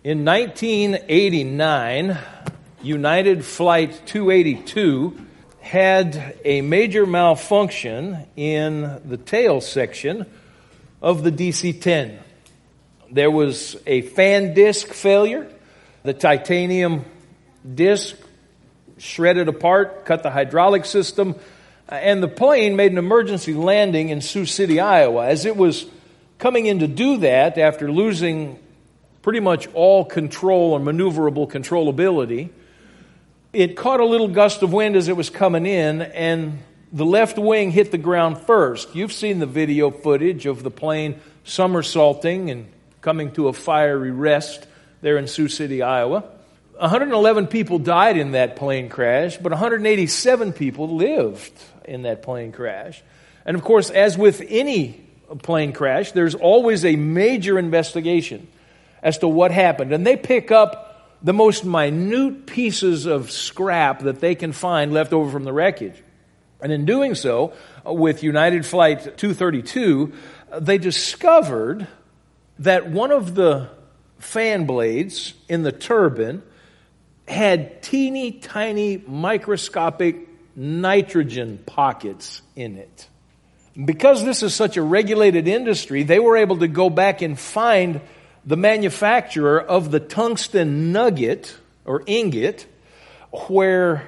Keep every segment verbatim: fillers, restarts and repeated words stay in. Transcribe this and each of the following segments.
In nineteen eighty-nine, United Flight two eighty-two had a major malfunction in the tail section of the D C ten. There was a fan disc failure. The titanium disc shredded apart, cut the hydraulic system, and the plane made an emergency landing in Sioux City, Iowa. As it was coming in to do that, after losing pretty much all control and maneuverable controllability, it caught a little gust of wind as it was coming in, and the left wing hit the ground first. You've seen the video footage of the plane somersaulting and coming to a fiery rest there in Sioux City, Iowa. one hundred eleven people died in that plane crash, but one hundred eighty-seven people lived in that plane crash. And of course, as with any plane crash, there's always a major investigation as to what happened. And they pick up the most minute pieces of scrap that they can find left over from the wreckage. And in doing so, with United Flight two thirty-two, they discovered that one of the fan blades in the turbine had teeny tiny microscopic nitrogen pockets in it. Because this is such a regulated industry, they were able to go back and find the manufacturer of the tungsten nugget or ingot where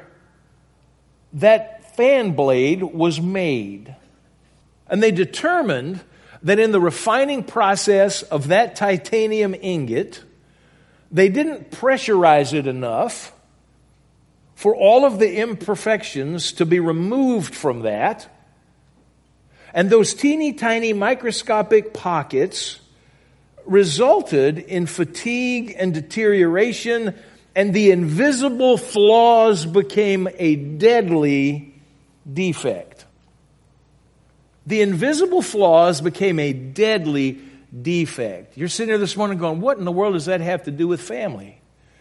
that fan blade was made. And they determined that in the refining process of that titanium ingot, they didn't pressurize it enough for all of the imperfections to be removed from that. And those teeny tiny microscopic pockets resulted in fatigue and deterioration, and the invisible flaws became a deadly defect. The invisible flaws became a deadly defect. You're sitting here this morning going, what in the world does that have to do with family?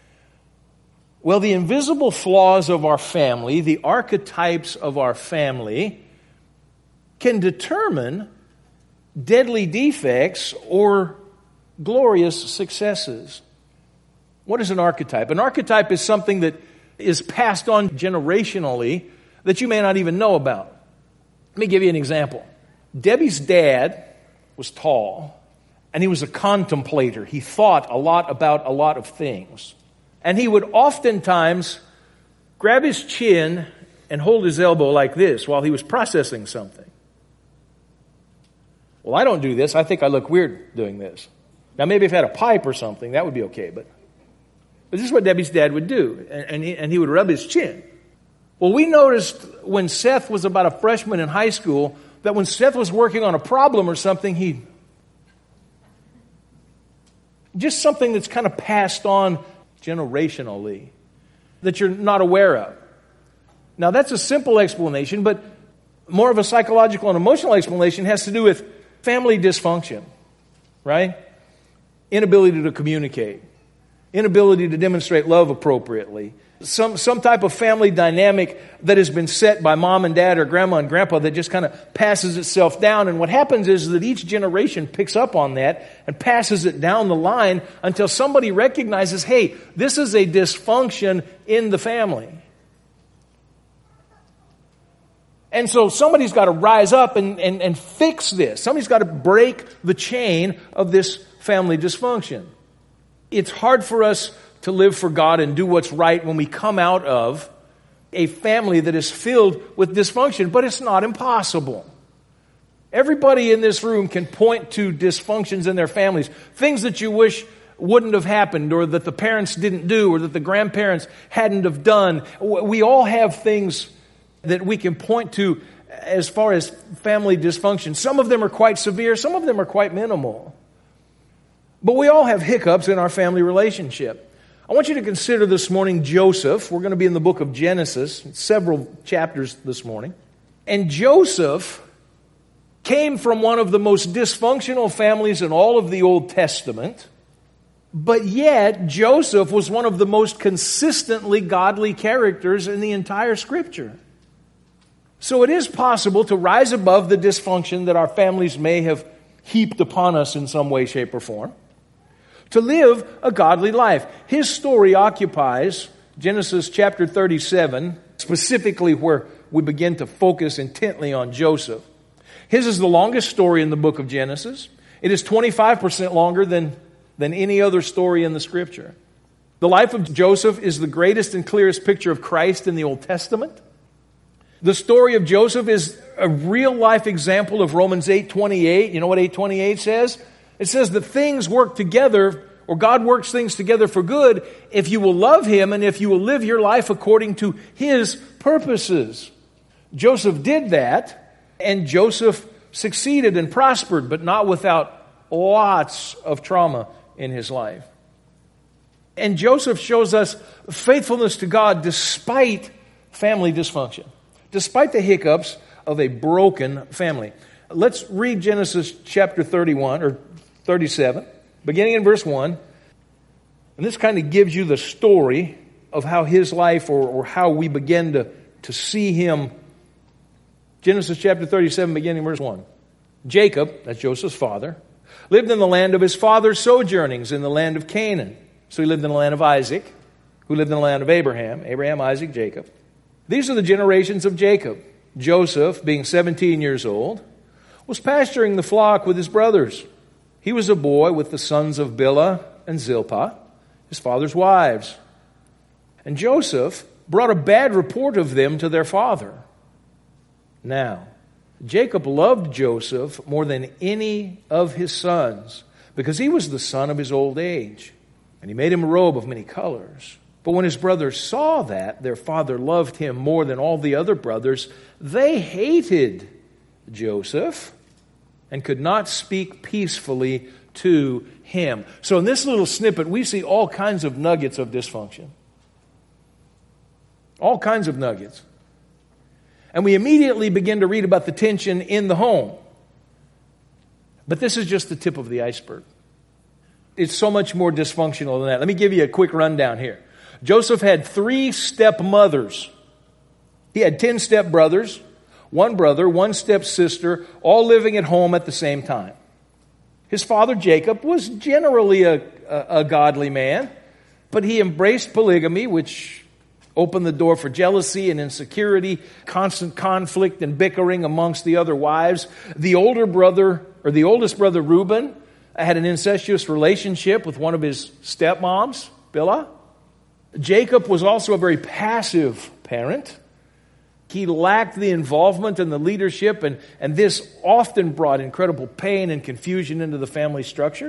Well, the invisible flaws of our family, the archetypes of our family, can determine deadly defects or glorious successes. What is an archetype? An archetype is something that is passed on generationally that you may not even know about. Let me give you an example. Debbie's dad was tall, and he was a contemplator. He thought a lot about a lot of things. And he would oftentimes grab his chin and hold his elbow like this while he was processing something. Well, I don't do this. I think I look weird doing this. Now, maybe if I had a pipe or something, that would be okay. But, but this is what Debbie's dad would do. And, and, he, and he would rub his chin. Well, we noticed when Seth was about a freshman in high school that when Seth was working on a problem or something, he just something that's kind of passed on generationally that you're not aware of. Now, that's a simple explanation, but more of a psychological and emotional explanation has to do with family dysfunction, right? Inability to communicate, inability to demonstrate love appropriately, some some type of family dynamic that has been set by mom and dad or grandma and grandpa that just kind of passes itself down. And what happens is that each generation picks up on that and passes it down the line until somebody recognizes, hey, this is a dysfunction in the family. And so somebody's got to rise up and, and, and fix this. Somebody's got to break the chain of this family dysfunction. It's hard for us to live for God and do what's right when we come out of a family that is filled with dysfunction, but it's not impossible. Everybody in this room can point to dysfunctions in their families, things that you wish wouldn't have happened or that the parents didn't do or that the grandparents hadn't have done. We all have things that we can point to as far as family dysfunction. Some of them are quite severe, some of them are quite minimal. But we all have hiccups in our family relationship. I want you to consider this morning Joseph. We're going to be in the book of Genesis, several chapters this morning. And Joseph came from one of the most dysfunctional families in all of the Old Testament. But yet, Joseph was one of the most consistently godly characters in the entire Scripture. So it is possible to rise above the dysfunction that our families may have heaped upon us in some way, shape, or form. to live a godly life. His story occupies Genesis chapter thirty-seven, specifically where we begin to focus intently on Joseph. His is the longest story in the book of Genesis. It is twenty-five percent longer than, than any other story in the Scripture. The life of Joseph is the greatest and clearest picture of Christ in the Old Testament. The story of Joseph is a real-life example of Romans eight twenty-eight. You know what eight twenty-eight says? It says that things work together, or God works things together for good, if you will love Him and if you will live your life according to His purposes. Joseph did that, and Joseph succeeded and prospered, but not without lots of trauma in his life. And Joseph shows us faithfulness to God despite family dysfunction, despite the hiccups of a broken family. Let's read Genesis chapter thirty-one or thirty-seven, beginning in verse one. And this kind of gives you the story of how his life, or, or how we begin to, to see him. Genesis chapter thirty-seven, beginning in verse one. Jacob, that's Joseph's father, lived in the land of his father's sojournings in the land of Canaan. So he lived in the land of Isaac, who lived in the land of Abraham. Abraham, Isaac, Jacob. These are the generations of Jacob. Joseph, being seventeen years old, was pasturing the flock with his brothers. He was a boy with the sons of Bilhah and Zilpah, his father's wives. And Joseph brought a bad report of them to their father. Now, Jacob loved Joseph more than any of his sons, because he was the son of his old age. And he made him a robe of many colors. But when his brothers saw that their father loved him more than all the other brothers, they hated Joseph and could not speak peacefully to him. So in this little snippet, we see all kinds of nuggets of dysfunction. All kinds of nuggets. And we immediately begin to read about the tension in the home. But this is just the tip of the iceberg. It's so much more dysfunctional than that. Let me give you a quick rundown here. Joseph had three stepmothers. He had ten stepbrothers, one brother, one stepsister, all living at home at the same time. His father, Jacob, was generally a, a, a godly man, but he embraced polygamy, which opened the door for jealousy and insecurity, constant conflict and bickering amongst the other wives. The older brother, or the oldest brother, Reuben, had an incestuous relationship with one of his stepmoms, Bilhah. Jacob was also a very passive parent. He lacked the involvement and the leadership, and, and this often brought incredible pain and confusion into the family structure.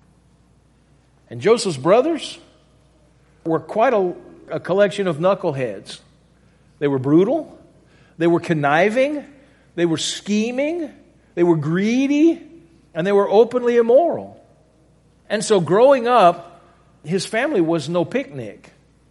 And Joseph's brothers were quite a, a collection of knuckleheads. They were brutal, they were conniving, they were scheming, they were greedy, and they were openly immoral. And so growing up, his family was no picnic.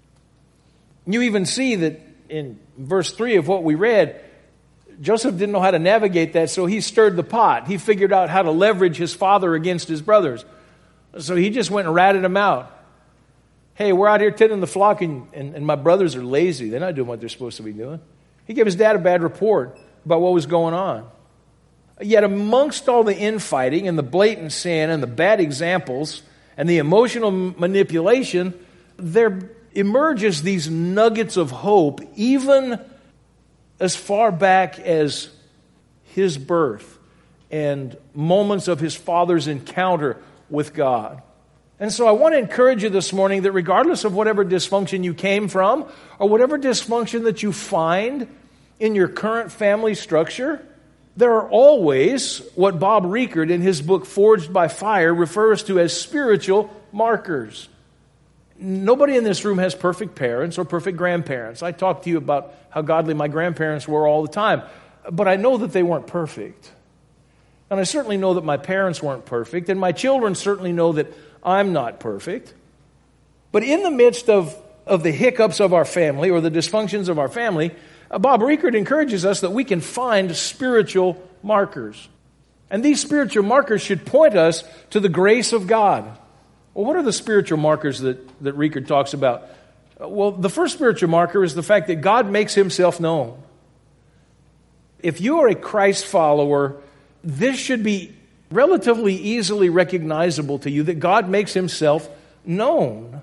You even see that in verse three of what we read, Joseph didn't know how to navigate that, so he stirred the pot. He figured out how to leverage his father against his brothers. So he just went and ratted them out. Hey, we're out here tending the flock, and, and, and my brothers are lazy. They're not doing what they're supposed to be doing. He gave his dad a bad report about what was going on. Yet amongst all the infighting and the blatant sin and the bad examples and the emotional manipulation, there emerges these nuggets of hope, even as far back as his birth and moments of his father's encounter with God. And so I want to encourage you this morning that regardless of whatever dysfunction you came from, or whatever dysfunction that you find in your current family structure, there are always what Bob Riechert in his book Forged by Fire refers to as spiritual markers. Nobody in this room has perfect parents or perfect grandparents. I talk to you about how godly my grandparents were all the time, but I know that they weren't perfect. And I certainly know that my parents weren't perfect, and my children certainly know that I'm not perfect. But in the midst of, of the hiccups of our family or the dysfunctions of our family, Bob Riechert encourages us that we can find spiritual markers. And these spiritual markers should point us to the grace of God. Well, what are the spiritual markers that, that Riechert talks about? Well, the first spiritual marker is the fact that God makes himself known. If you are a Christ follower, this should be relatively easily recognizable to you that God makes himself known.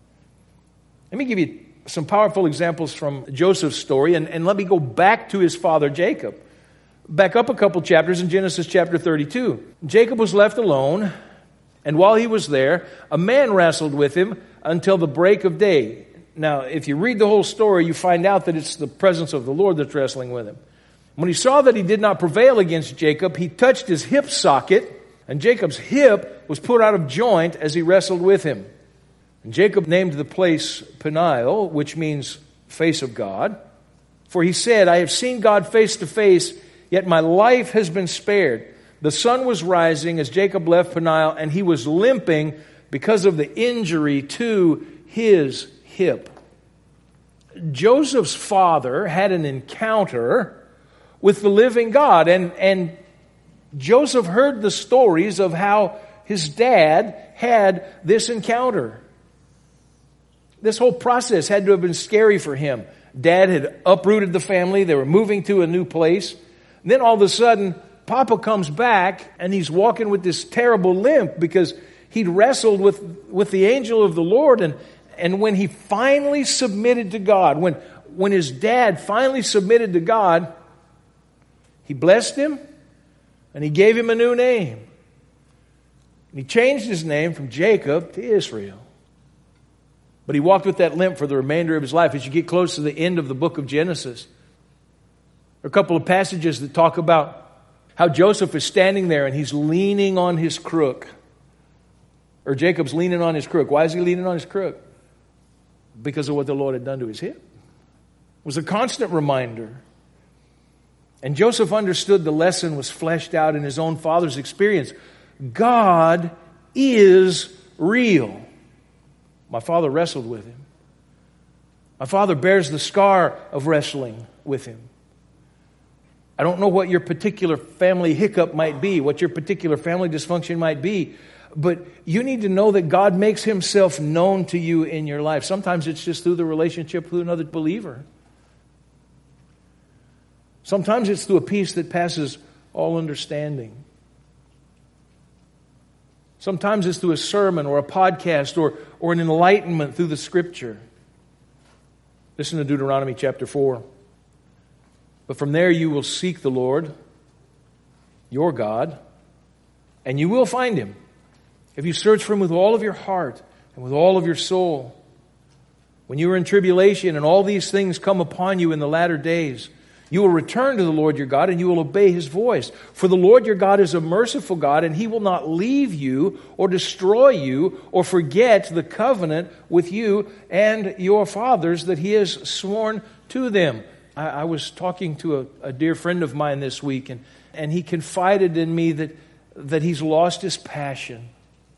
Let me give you some powerful examples from Joseph's story, and, and let me go back to his father Jacob. Back up a couple chapters in Genesis chapter thirty-two. Jacob was left alone, and while he was there, a man wrestled with him until the break of day. Now, if you read the whole story, you find out that it's the presence of the Lord that's wrestling with him. When he saw that he did not prevail against Jacob, he touched his hip socket, and Jacob's hip was put out of joint as he wrestled with him. And Jacob named the place Peniel, which means face of God. For he said, I have seen God face to face, yet my life has been spared. The sun was rising as Jacob left Peniel, and he was limping because of the injury to his hip. Joseph's father had an encounter with the living God, and, and Joseph heard the stories of how his dad had this encounter. This whole process had to have been scary for him. Dad had uprooted the family. They were moving to a new place. And then all of a sudden, Papa comes back and he's walking with this terrible limp because he'd wrestled with, with the angel of the Lord. And, and when he finally submitted to God, when, when his dad finally submitted to God, he blessed him and he gave him a new name. And he changed his name from Jacob to Israel. But he walked with that limp for the remainder of his life. As you get close to the end of the book of Genesis, there are a couple of passages that talk about how Joseph is standing there and he's leaning on his crook. Or Jacob's leaning on his crook. Why is he leaning on his crook? Because of what the Lord had done to his hip. It was a constant reminder. And Joseph understood the lesson was fleshed out in his own father's experience. God is real. My father wrestled with him. My father bears the scar of wrestling with him. I don't know what your particular family hiccup might be, what your particular family dysfunction might be, but you need to know that God makes himself known to you in your life. Sometimes it's just through the relationship with another believer. Sometimes it's through a peace that passes all understanding. Sometimes it's through a sermon or a podcast or, or an enlightenment through the Scripture. Listen to Deuteronomy chapter four. But from there you will seek the Lord, your God, and you will find him if you search for him with all of your heart and with all of your soul. When you are in tribulation and all these things come upon you in the latter days, you will return to the Lord your God and you will obey his voice. For the Lord your God is a merciful God, and he will not leave you or destroy you or forget the covenant with you and your fathers that he has sworn to them. I, I was talking to a, a dear friend of mine this week, and, and he confided in me that, that he's lost his passion.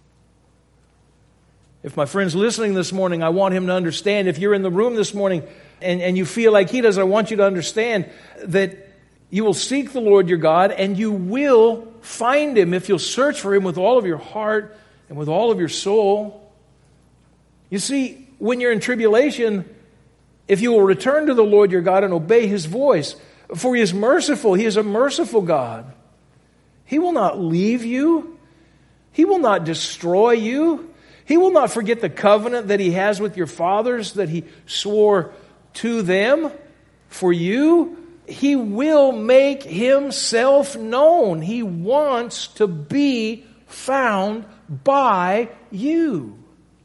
If my friend's listening this morning, I want him to understand. If you're in the room this morning and, and you feel like he does, I want you to understand that you will seek the Lord your God and you will find him if you'll search for him with all of your heart and with all of your soul. You see, when you're in tribulation, if you will return to the Lord your God and obey his voice, for he is merciful, he is a merciful God. He will not leave you. He will not destroy you. He will not forget the covenant that he has with your fathers, that he swore to them for you. He will make himself known. He wants to be found by you.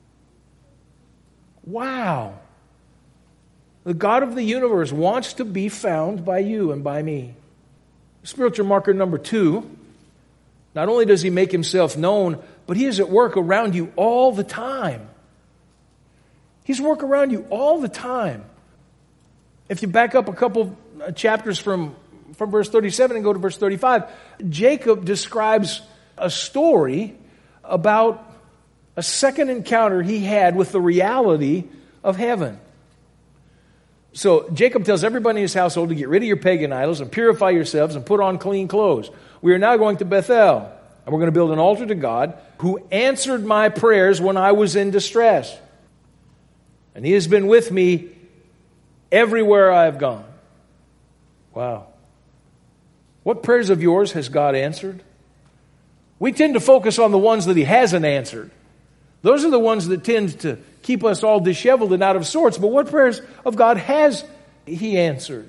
Wow. The God of the universe wants to be found by you and by me. Spiritual marker number two, not only does he make himself known, but he is at work around you all the time. He's at work around you all the time. If you back up a couple chapters from, from verse thirty-seven and go to verse thirty-five, Jacob describes a story about a second encounter he had with the reality of heaven. So Jacob tells everybody in his household to get rid of your pagan idols and purify yourselves and put on clean clothes. We are now going to Bethel, and we're going to build an altar to God who answered my prayers when I was in distress. And he has been with me everywhere I have gone. Wow. What prayers of yours has God answered? We tend to focus on the ones that He hasn't answered. Those are the ones that tend to keep us all disheveled and out of sorts. But what prayers of God has He answered?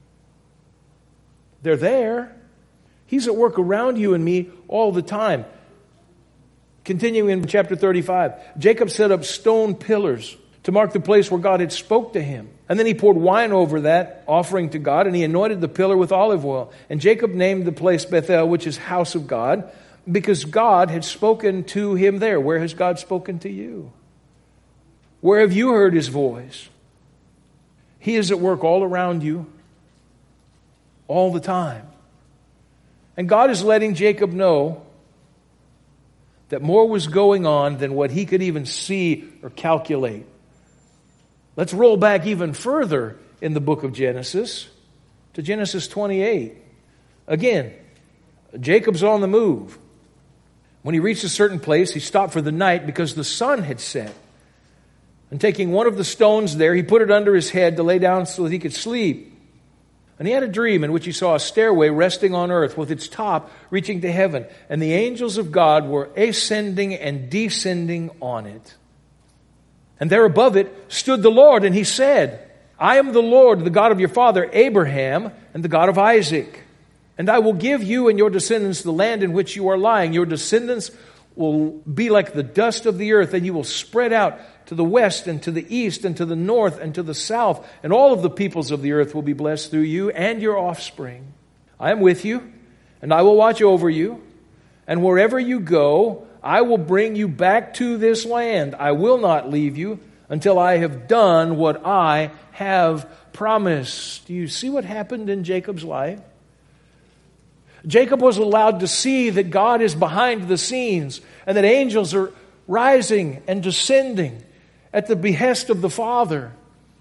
They're there. He's at work around you and me all the time. Continuing in chapter thirty-five, Jacob set up stone pillars to mark the place where God had spoke to him. And then he poured wine over that offering to God, and he anointed the pillar with olive oil. And Jacob named the place Bethel, which is house of God, because God had spoken to him there. Where has God spoken to you? Where have you heard His voice? He is at work all around you, all the time. And God is letting Jacob know that more was going on than what he could even see or calculate. Let's roll back even further in the book of Genesis to Genesis twenty-eight. Again, Jacob's on the move. When he reached a certain place, he stopped for the night because the sun had set. And taking one of the stones there, he put it under his head to lay down so that he could sleep. And he had a dream in which he saw a stairway resting on earth with its top reaching to heaven. And the angels of God were ascending and descending on it. And there above it stood the Lord, and He said, I am the Lord, the God of your father Abraham, and the God of Isaac. And I will give you and your descendants the land in which you are lying. Your descendants will be like the dust of the earth, and you will spread out to the west and to the east and to the north and to the south. And all of the peoples of the earth will be blessed through you and your offspring. I am with you, and I will watch over you. And wherever you go, I will bring you back to this land. I will not leave you until I have done what I have promised. Do you see what happened in Jacob's life? Jacob was allowed to see that God is behind the scenes and that angels are rising and descending at the behest of the Father.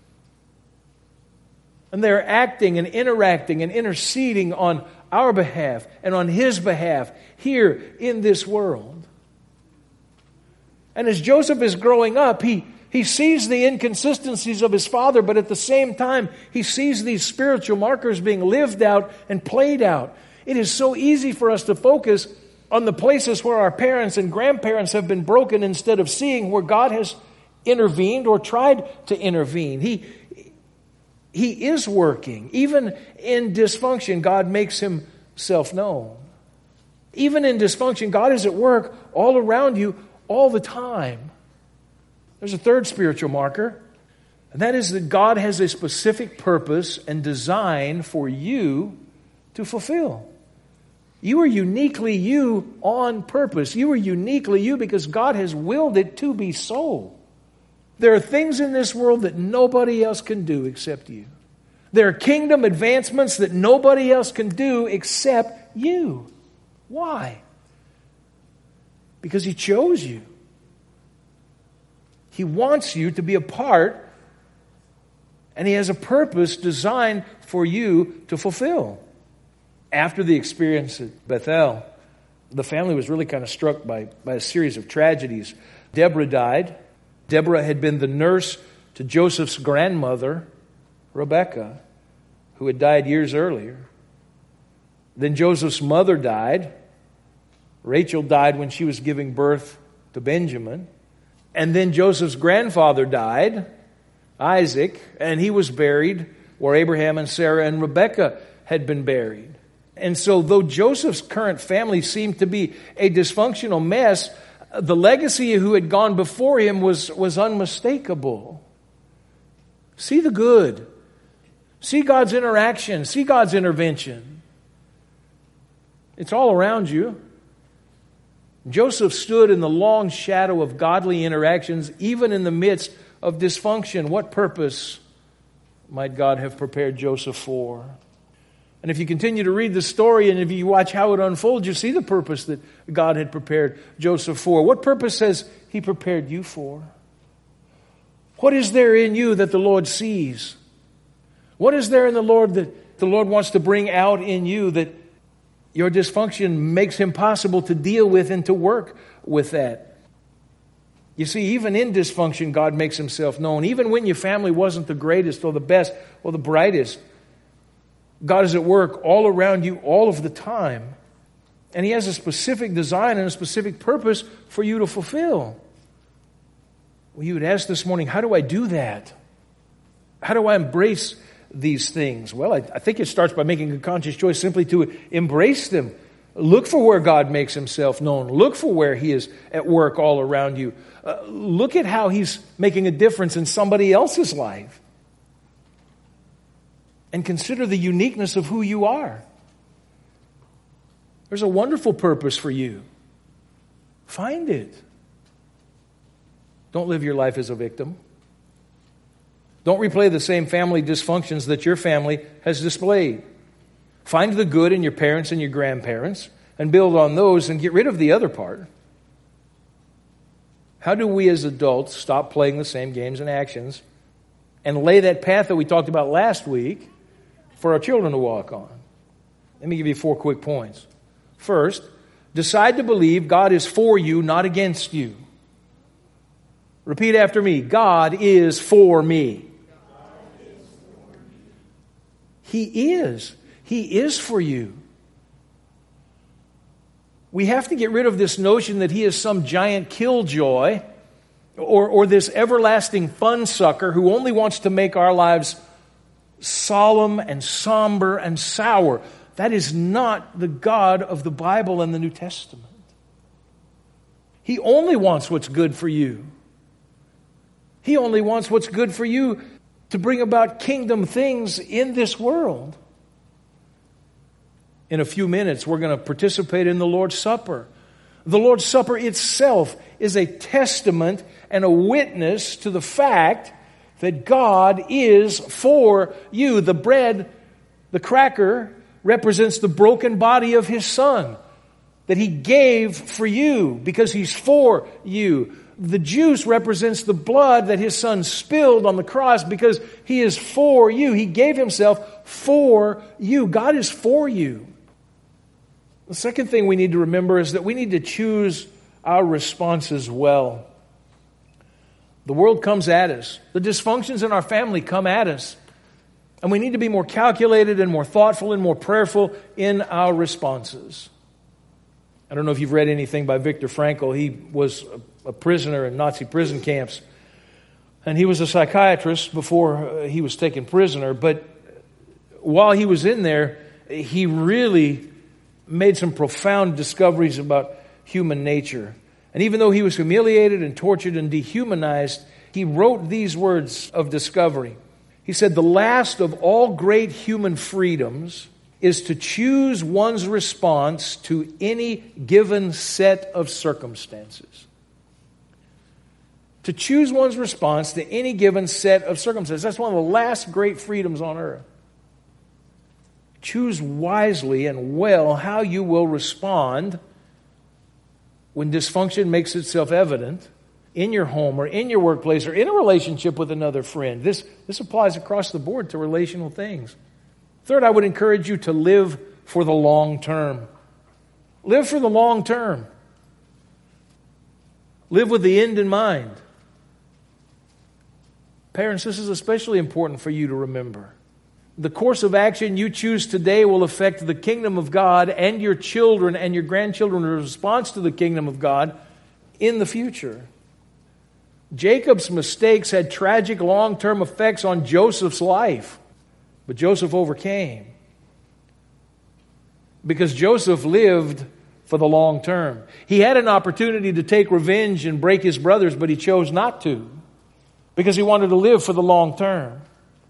And they're acting and interacting and interceding on our behalf and on His behalf here in this world. And as Joseph is growing up, he, he sees the inconsistencies of his father, but at the same time, he sees these spiritual markers being lived out and played out. It is so easy for us to focus on the places where our parents and grandparents have been broken instead of seeing where God has intervened or tried to intervene. He, he is working. Even in dysfunction, God makes Himself known. Even in dysfunction, God is at work all around you all the time. There's a third spiritual marker, and that is that God has a specific purpose and design for you to fulfill. You are uniquely you on purpose. You are uniquely you because God has willed it to be so. There are things in this world that nobody else can do except you. There are kingdom advancements that nobody else can do except you. Why? Because He chose you. He wants you to be a part, and He has a purpose designed for you to fulfill. After the experience at Bethel, the family was really kind of struck by, by a series of tragedies. Deborah died. Deborah had been the nurse to Joseph's grandmother, Rebekah, who had died years earlier. Then Joseph's mother died. Rachel died when she was giving birth to Benjamin. And then Joseph's grandfather died, Isaac, and he was buried where Abraham and Sarah and Rebekah had been buried. And so though Joseph's current family seemed to be a dysfunctional mess, the legacy who had gone before him was, was unmistakable. See the good. See God's interaction. See God's intervention. It's all around you. Joseph stood in the long shadow of godly interactions, even in the midst of dysfunction. What purpose might God have prepared Joseph for? And if you continue to read the story and if you watch how it unfolds, you see the purpose that God had prepared Joseph for. What purpose has He prepared you for? What is there in you that the Lord sees? What is there in the Lord that the Lord wants to bring out in you that your dysfunction makes Him possible to deal with and to work with that? You see, even in dysfunction, God makes Himself known. Even when your family wasn't the greatest or the best or the brightest, God is at work all around you all of the time. And He has a specific design and a specific purpose for you to fulfill. Well, you would ask this morning, how do I do that? How do I embrace these things? Well, I, I think it starts by making a conscious choice simply to embrace them. Look for where God makes Himself known. Look for where He is at work all around you. Uh, look at how He's making a difference in somebody else's life. And consider the uniqueness of who you are. There's a wonderful purpose for you. Find it. Don't live your life as a victim. Don't replay the same family dysfunctions that your family has displayed. Find the good in your parents and your grandparents and build on those and get rid of the other part. How do we as adults stop playing the same games and actions and lay that path that we talked about last week for our children to walk on? Let me give you four quick points. First, decide to believe God is for you, not against you. Repeat after me. God is for me. He is. He is for you. We have to get rid of this notion that He is some giant killjoy or, or this everlasting fun sucker who only wants to make our lives solemn and somber and sour. That is not the God of the Bible and the New Testament. He only wants what's good for you. He only wants what's good for you to bring about kingdom things in this world. In a few minutes, we're going to participate in the Lord's Supper. The Lord's Supper itself is a testament and a witness to the fact that God is for you. The bread, the cracker, represents the broken body of His Son that He gave for you because He's for you. The juice represents the blood that His Son spilled on the cross because He is for you. He gave Himself for you. God is for you. The second thing we need to remember is that we need to choose our responses well. The world comes at us. The dysfunctions in our family come at us. And we need to be more calculated and more thoughtful and more prayerful in our responses. I don't know if you've read anything by Viktor Frankl. He was a prisoner in Nazi prison camps. And he was a psychiatrist before he was taken prisoner. But while he was in there, he really made some profound discoveries about human nature. And even though he was humiliated and tortured and dehumanized, he wrote these words of discovery. He said, "The last of all great human freedoms is to choose one's response to any given set of circumstances." To choose one's response to any given set of circumstances. That's one of the last great freedoms on earth. Choose wisely and well how you will respond when dysfunction makes itself evident in your home or in your workplace or in a relationship with another friend. This, this applies across the board to relational things. Third, I would encourage you to live for the long term. Live for the long term. Live with the end in mind. Parents, this is especially important for you to remember. The course of action you choose today will affect the kingdom of God and your children and your grandchildren's response to the kingdom of God in the future. Jacob's mistakes had tragic long-term effects on Joseph's life, but Joseph overcame because Joseph lived for the long term. He had an opportunity to take revenge and break his brothers, but he chose not to because he wanted to live for the long term.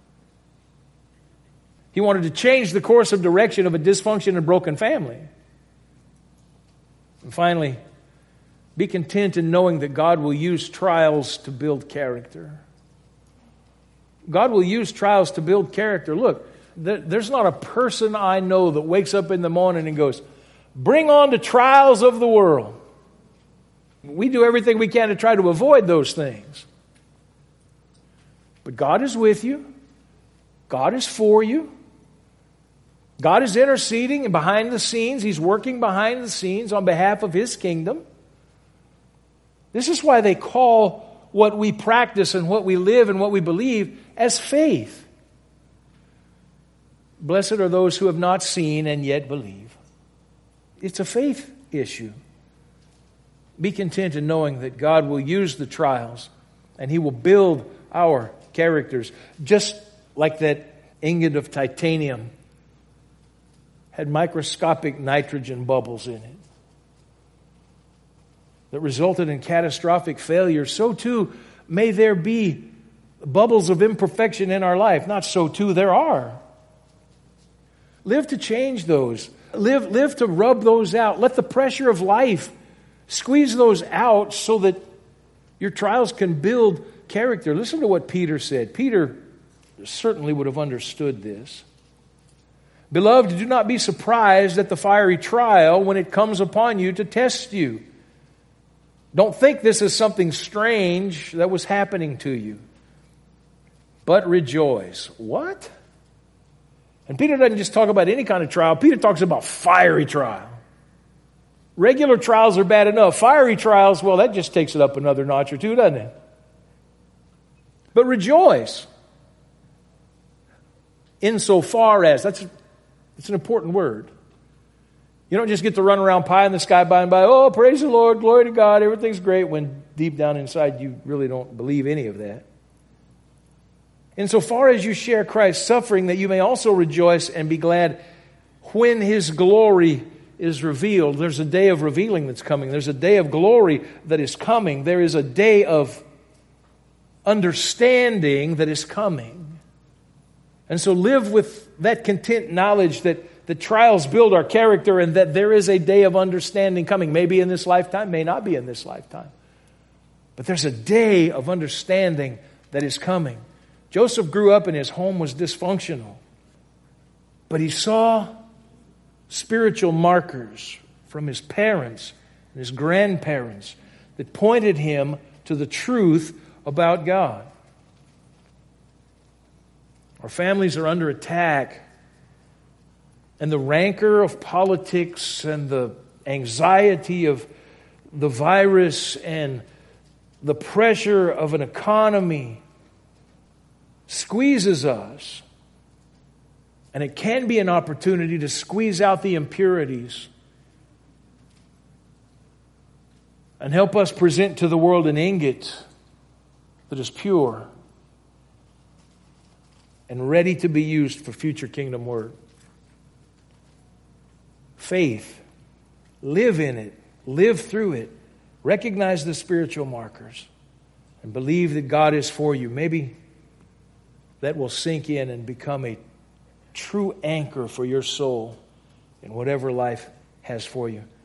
He wanted to change the course of direction of a dysfunction and broken family. And finally, be content in knowing that God will use trials to build character. God will use trials to build character. Look, there's not a person I know that wakes up in the morning and goes, "Bring on the trials of the world." We do everything we can to try to avoid those things. But God is with you. God is for you. God is interceding and behind the scenes. He's working behind the scenes on behalf of His kingdom. This is why they call what we practice and what we live and what we believe as faith. Blessed are those who have not seen and yet believe. it's a faith issue. Be content in knowing that God will use the trials and He will build our characters, just like that ingot of titanium had microscopic nitrogen bubbles in it that resulted in catastrophic failure. So too may there be bubbles of imperfection in our life. Not so too there are. Live to change those. Live, live to rub those out. Let the pressure of life squeeze those out so that your trials can build character. Listen to what Peter said. Peter certainly would have understood this. Beloved, do not be surprised at the fiery trial when it comes upon you to test you. Don't think this is something strange that was happening to you, but rejoice. What? And Peter doesn't just talk about any kind of trial. Peter talks about fiery trial. Regular trials are bad enough. Fiery trials, well, that just takes it up another notch or two, doesn't it? But rejoice. Insofar as, that's, that's an important word. You don't just get to run around pie in the sky by and by, oh, praise the Lord, glory to God, everything's great, when deep down inside you really don't believe any of that. Insofar as you share Christ's suffering, that you may also rejoice and be glad when His glory is revealed. There's a day of revealing that's coming. There's a day of glory that is coming. There is a day of understanding that is coming. And so live with that content knowledge that the trials build our character and that there is a day of understanding coming. Maybe in this lifetime, may not be in this lifetime. But there's a day of understanding that is coming. Joseph grew up and his home was dysfunctional. But he saw spiritual markers from his parents and his grandparents that pointed him to the truth about God. Our families are under attack, and the rancor of politics and the anxiety of the virus and the pressure of an economy squeezes us. And it can be an opportunity to squeeze out the impurities and help us present to the world an ingot that is pure and ready to be used for future kingdom work. Faith. Live in it. Live through it. Recognize the spiritual markers and believe that God is for you. Maybe that will sink in and become a true anchor for your soul in whatever life has for you.